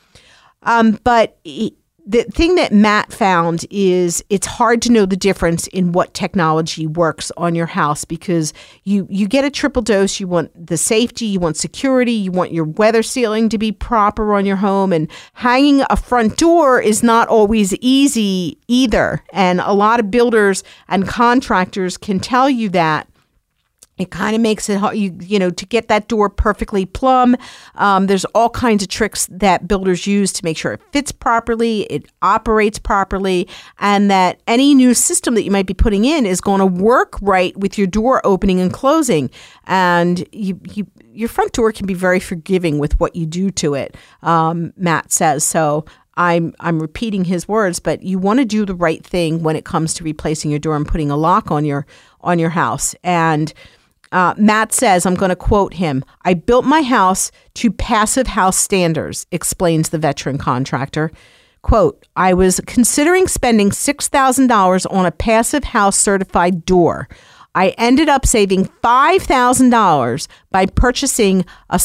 But the thing that Matt found is it's hard to know the difference in what technology works on your house because you get a triple dose. You want the safety, you want security, you want your weather sealing to be proper on your home. And hanging a front door is not always easy either. And a lot of builders and contractors can tell you that. It kind of makes it hard, you know, to get that door perfectly plumb. There's all kinds of tricks that builders use to make sure it fits properly, it operates properly, and that any new system that you might be putting in is going to work right with your door opening and closing. And your front door can be very forgiving with what you do to it, Matt says. So I'm repeating his words, but you want to do the right thing when it comes to replacing your door and putting a lock on your house. And Matt says, I'm going to quote him, "I built my house to passive house standards," explains the veteran contractor. Quote, "I was considering spending $6,000 on a passive house certified door. I ended up saving $5,000 by purchasing a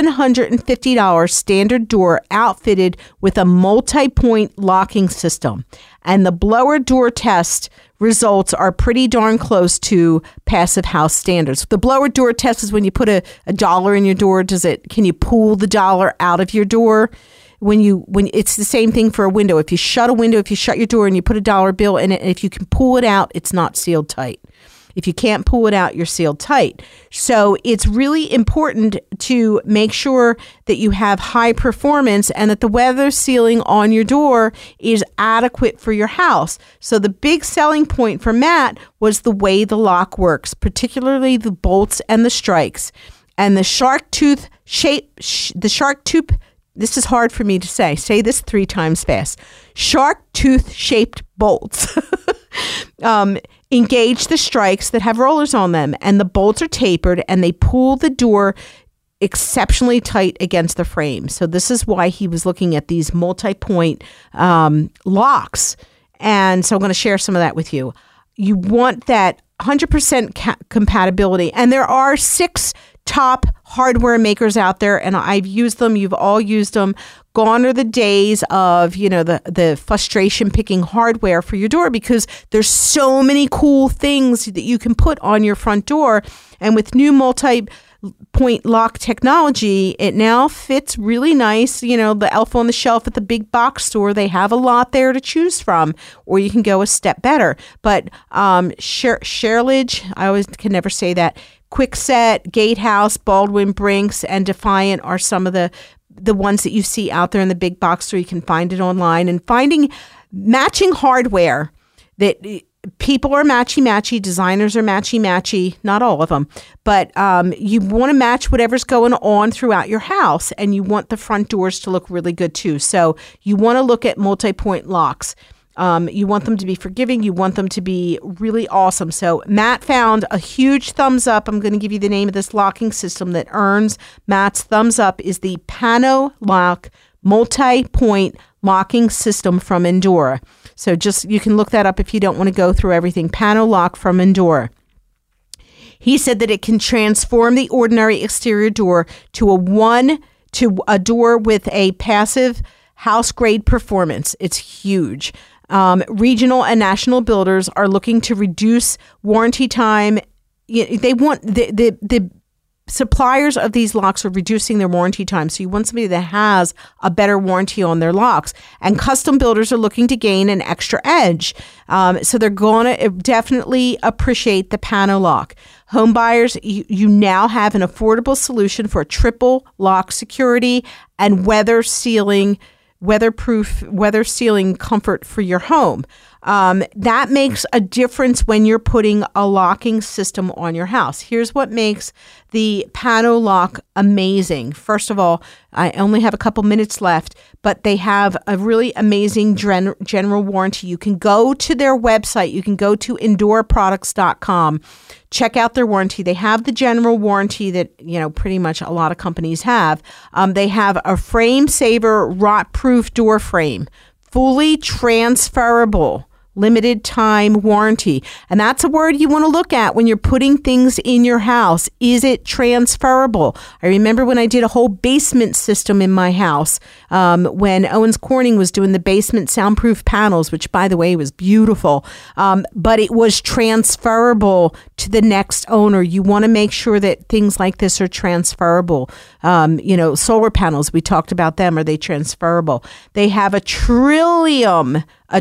$750 standard door outfitted with a multi-point locking system. And the blower door test results are pretty darn close to passive house standards." The blower door test is when you put a dollar in your door. Can you pull the dollar out of your door? When it's the same thing for a window. If you shut a window, if you shut your door and you put a dollar bill in it, and if you can pull it out, it's not sealed tight. If you can't pull it out, you're sealed tight. So it's really important to make sure that you have high performance and that the weather sealing on your door is adequate for your house. So the big selling point for Matt was the way the lock works, particularly the bolts and the strikes. And the shark tooth shape, this is hard for me to say. Say this 3 times fast. Shark tooth shaped bolts. Engage the strikes that have rollers on them, and the bolts are tapered and they pull the door exceptionally tight against the frame. So this is why he was looking at these multi-point locks. And so I'm going to share some of that with you. You want that 100% compatibility. And there are 6 top hardware makers out there, and I've used them. You've all used them. Gone are the days of, the frustration picking hardware for your door, because there's so many cool things that you can put on your front door. And with new multi-point lock technology, it now fits really nice. The elf on the shelf at the big box store, they have a lot there to choose from, or you can go a step better. But Sherridge, I always can never say that, Kwikset, Gatehouse, Baldwin, Brinks, and Defiant are some of the ones that you see out there in the big box store. You can find it online. And finding matching hardware that people are matchy-matchy, designers are matchy-matchy, not all of them, but you want to match whatever's going on throughout your house, and you want the front doors to look really good too. So you want to look at multi-point locks. You want them to be forgiving. You want them to be really awesome. So Matt found a huge thumbs up. I'm going to give you the name of this locking system that earns Matt's thumbs up. Is the PanoLock multi-point locking system from Endura. So you can look that up if you don't want to go through everything. PanoLock from Endura. He said that it can transform the ordinary exterior door to a door with a passive house grade performance. It's huge. Regional and national builders are looking to reduce warranty time. They want the suppliers of these locks are reducing their warranty time. So you want somebody that has a better warranty on their locks. And custom builders are looking to gain an extra edge. So they're going to definitely appreciate the PanoLock. Home buyers, you now have an affordable solution for triple lock security and weatherproof weather sealing comfort for your home. That makes a difference when you're putting a locking system on your house. Here's what makes the PanoLock amazing. First of all, I only have a couple minutes left, but they have a really amazing general warranty. You can go to their website. You can go to EndoraProducts.com. Check out their warranty. They have the general warranty that, pretty much a lot of companies have. They have a frame saver rot-proof door frame, fully transferable, limited time warranty. And that's a word you want to look at when you're putting things in your house. Is it transferable? I remember when I did a whole basement system in my house, when Owens Corning was doing the basement soundproof panels, which by the way was beautiful, but it was transferable to the next owner. You want to make sure that things like this are transferable. Solar panels, we talked about them. Are they transferable? They have a Trillium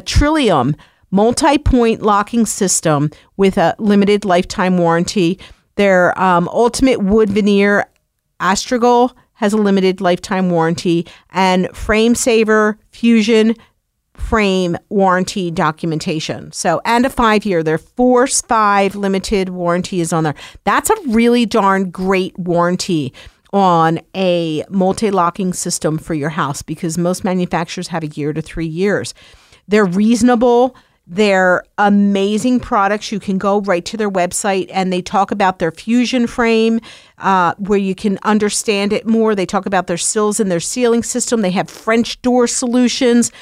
multi-point locking system with a limited lifetime warranty. Their Ultimate Wood Veneer Astragal has a limited lifetime warranty, and Frame Saver Fusion frame warranty documentation. So, and a 5-year, their Force 5 limited warranty is on there. That's a really darn great warranty on a multi-locking system for your house, because most manufacturers have 1 year to 3 years. They're reasonable. They're amazing products. You can go right to their website, and they talk about their Fusion frame, where you can understand it more. They talk about their sills and their ceiling system. They have French door solutions.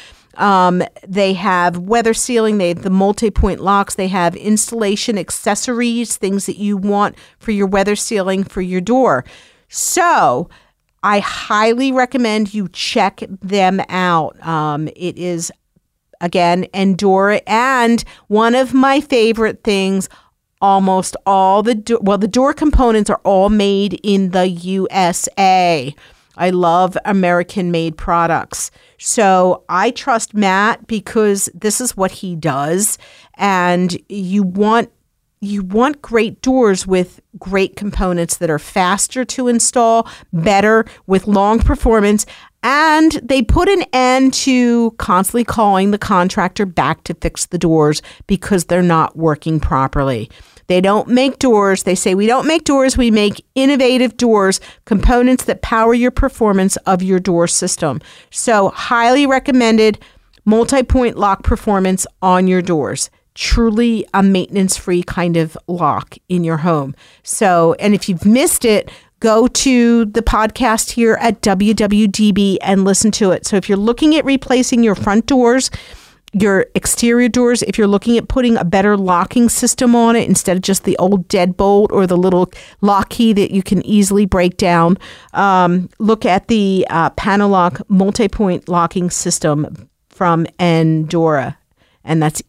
They have weather sealing. They have the multi-point locks. They have installation accessories, things that you want for your weather sealing for your door. So I highly recommend you check them out. It is, again, Endura. And one of my favorite things, almost all the door components are all made in the USA. I love American-made products. So I trust Matt because this is what he does. And you want great doors with great components that are faster to install, better, with long performance. And they put an end to constantly calling the contractor back to fix the doors because they're not working properly. They don't make doors. They say, we don't make doors. We make innovative doors, components that power your performance of your door system. So highly recommended multi-point lock performance on your doors. Truly a maintenance-free kind of lock in your home. So, and if you've missed it, go to the podcast here at WWDB and listen to it. So if you're looking at replacing your front doors, your exterior doors, if you're looking at putting a better locking system on it instead of just the old deadbolt or the little lock key that you can easily break down, look at the PanoLock multi-point locking system from Endura. And that's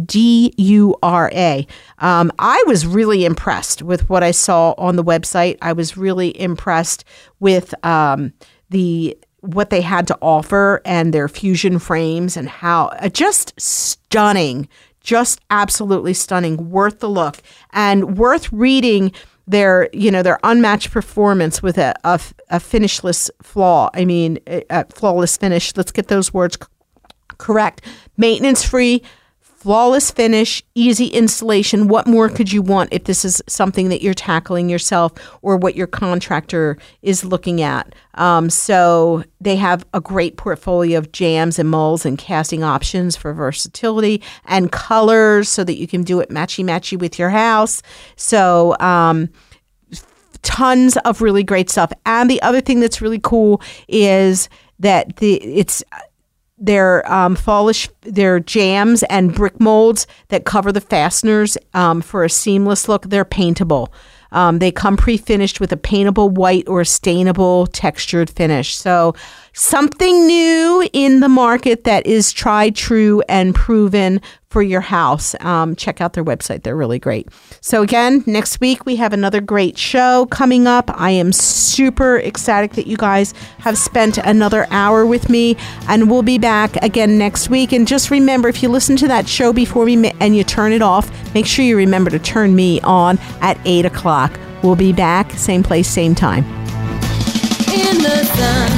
Endura. I was really impressed with what I saw on the website. I was really impressed with what they had to offer and their Fusion frames and how just stunning, just absolutely stunning, worth the look and worth reading their unmatched performance with a finishless flawless finish. Let's get those words correct. Maintenance-free, flawless finish, easy installation. What more could you want if this is something that you're tackling yourself or what your contractor is looking at? So they have a great portfolio of jams and molds and casting options for versatility and colors so that you can do it matchy-matchy with your house. So tons of really great stuff. And the other thing that's really cool is that their jams and brick molds that cover the fasteners for a seamless look. They're paintable. They come pre-finished with a paintable white or stainable textured finish. So something new in the market that is tried, true, and proven for your house. Check out their website. They're really great. So again, next week we have another great show coming up. I am super ecstatic that you guys have spent another hour with me, and we'll be back again next week. And just remember, if you listen to that show before and you turn it off, make sure you remember to turn me on at 8 o'clock. We'll be back, same place, same time. In the sun.